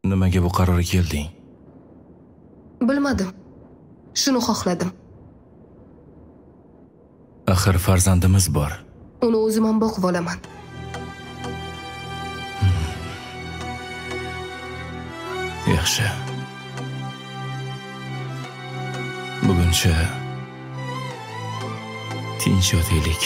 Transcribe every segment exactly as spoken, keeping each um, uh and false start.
Nimaga bu qarorga kelding? Bilmadim. Shuni xohladim. Axir farzandimiz bor. Uni o'zim ham boqib olaman. Hmm. Yaxshi. Buguncha tinch yotaylik.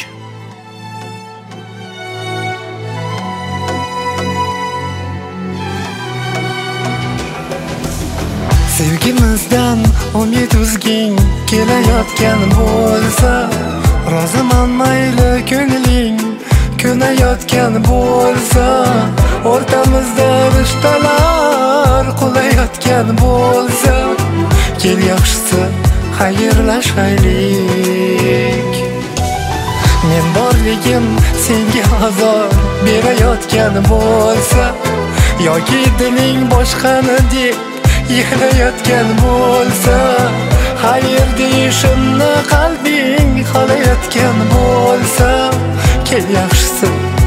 Sevgimizdan umid uzging kelayotgan bo'lsa, roziman mayli ko'ngling ko'nayotgan bo'lsa, o'rtamizda rishtalar qulayotgan bo'lsa, kel yaxshisi xayrlashaylik. Men borligim senga azor berayotgan bo'lsa, yoki diling boshqani deb yig'layotgan bo'lsa, xayr deyishimni qalbing xohlayotgan bo'lsa, kel yaxshisi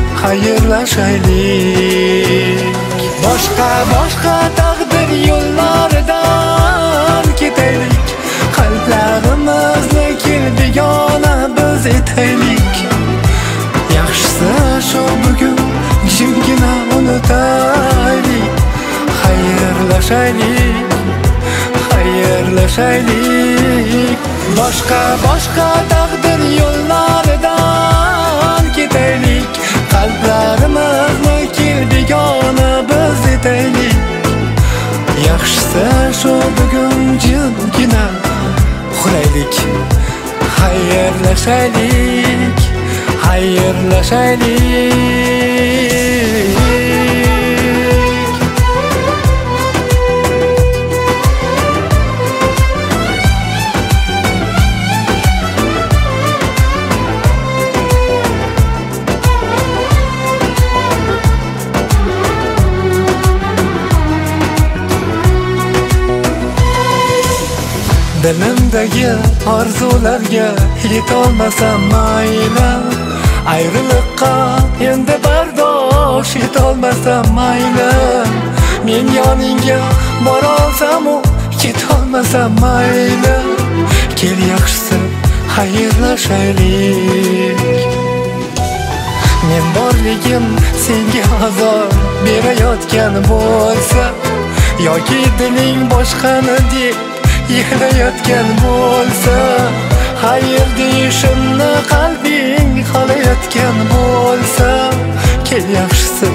xayrlashaylik. Boshqa boshqa taqdir yo'llaridan ketaylik, qalblarimizni kel begona biz etaylik. Yaxshisi shu bugun jimgina unutaylik. Xayrlashaylik, xayrlashaylik. Boshqa boshqa taqdir yo'llaridan ketaylik, qalblarimizni kel begona biz etaylik. Yaxshisi shu bugun jimgina uxlaylik. Xayrlashaylik, xayrlashaylik. Dilimdagi orzularga yetolmasam mayli, ayriliqqa endi bardosh etolmasam mayli, men yoningga borolsam u ketolmasam mayli, kel yaxshisi xayrlashaylik. Men borligim senga azor berayotgan bo'lsa, yoki diling boshqani deb yig'layotgan bo'lsa, xayr deyishimni qalbing xohlayotgan bo'lsa, kel yaxshisi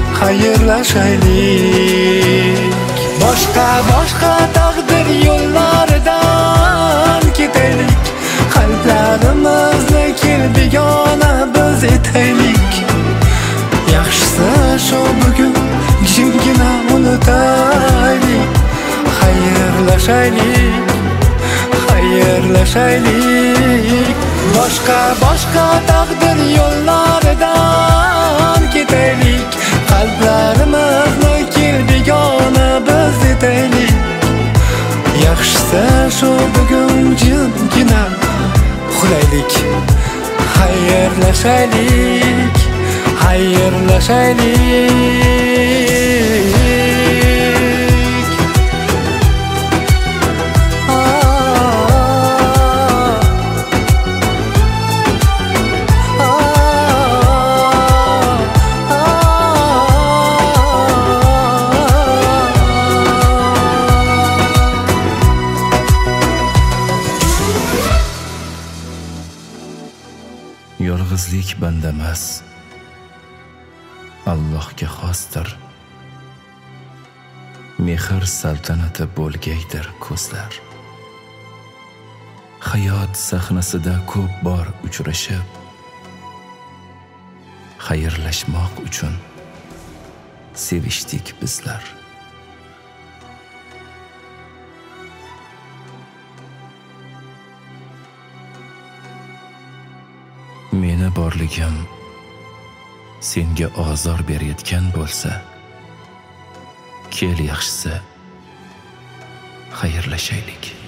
xayrlashaylik. Boshqa boshqa taqdir yo'llaridan ketaylik, qalblarimizni kel begona biz etaylik. Yaxshisi shu bugun jimgina unutaylik. Xayrlashaylik, xayrlashaylik. Boshqa boshqa taqdir yo'llaridan ketaylik, qalblarimizni kel begona biz etaylik. Yaxshisi shu bugun jimgina uxlaylik. Xayrlashaylik, xayrlashaylik. Yolg'izlik bandamas, Allohga xosdir. Mehr saltanati bo'lgaydir ko'zlar. Hayot sahnasida ko'p bor uchrashib, xayrlashmoq uchun sevishdik bizlar. Meni borligim senga ozor berayotgan bo'lsa, kel yaxshisi xayrlashaylik.